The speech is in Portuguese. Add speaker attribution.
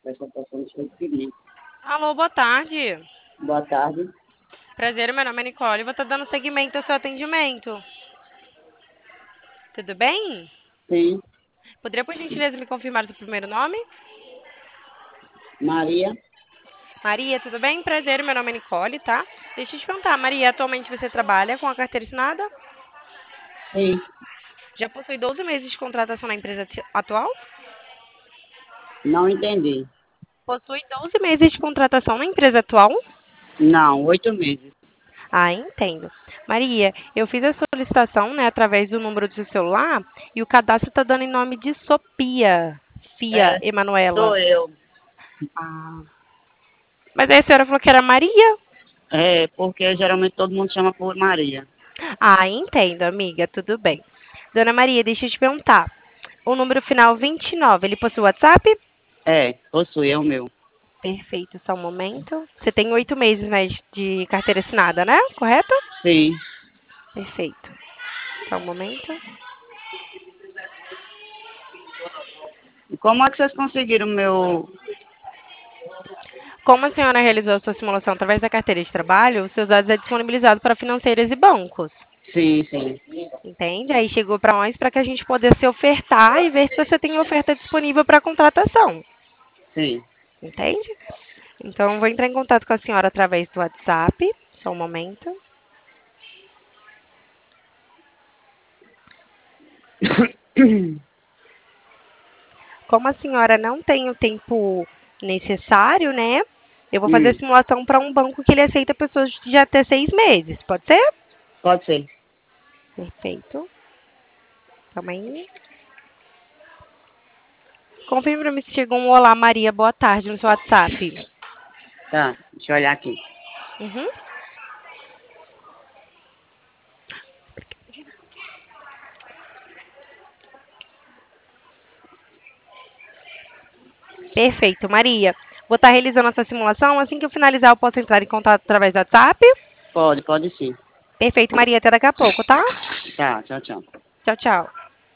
Speaker 1: Essa pessoa deixa eu pedir.
Speaker 2: Alô, boa tarde.
Speaker 1: Boa tarde.
Speaker 2: Prazer, meu nome é Nicole. Vou estar dando seguimento ao seu atendimento. Tudo bem?
Speaker 1: Sim,
Speaker 2: Poderia, por gentileza, me confirmar o seu primeiro nome?
Speaker 1: Maria.
Speaker 2: Maria, tudo bem? Prazer, meu nome é Nicole, tá? Deixa eu te perguntar, Maria, atualmente você trabalha com a carteira assinada?
Speaker 1: Sim,
Speaker 2: Já possui 12 meses de contratação na empresa atual?
Speaker 1: não entendi.
Speaker 2: Possui 12 meses de contratação na empresa atual?
Speaker 1: Não, 8 meses.
Speaker 2: Ah, entendo. Maria, eu fiz a solicitação, né, através do número do seu celular e o cadastro está dando em nome de Sofia. Fia,
Speaker 1: É,
Speaker 2: Emanuela.
Speaker 1: sou eu.
Speaker 2: Ah. Mas aí a senhora falou que era Maria?
Speaker 1: É, porque geralmente todo mundo chama por Maria.
Speaker 2: Ah, entendo, amiga, tudo bem. Dona Maria, deixa eu te perguntar. O número final 29, ele possui WhatsApp?
Speaker 1: É, possui, é o meu.
Speaker 2: Perfeito, só um momento. Você tem 8 meses, né, de carteira assinada, né? Correto?
Speaker 1: Sim.
Speaker 2: Perfeito. Só um momento.
Speaker 1: E como é que vocês conseguiram o meu...
Speaker 2: Como a senhora realizou a sua simulação através da carteira de trabalho, os seus dados é disponibilizado para financeiras e bancos.
Speaker 1: Sim, sim,
Speaker 2: Entende? Aí chegou para nós para que a gente pudesse ofertar e ver se você tem oferta disponível para contratação.
Speaker 1: sim.
Speaker 2: Entende? Então, vou entrar em contato com a senhora através do WhatsApp. Só um momento. Como a senhora não tem o tempo necessário, né? Eu vou fazer a
Speaker 1: Hum,
Speaker 2: simulação para um banco que ele aceita pessoas de até 6 meses. Pode ser?
Speaker 1: pode ser.
Speaker 2: Perfeito. Calma aí. Confirme para mim se chegou um Olá Maria, boa tarde no seu WhatsApp.
Speaker 1: Tá, deixa eu olhar aqui.
Speaker 2: Uhum. Perfeito, Maria. Vou estar realizando essa simulação. Assim que eu finalizar, eu posso entrar em contato através do WhatsApp.
Speaker 1: Pode sim.
Speaker 2: Perfeito, Maria. Até daqui a pouco, tá?
Speaker 1: Tá, tchau, tchau.
Speaker 2: Tchau, tchau.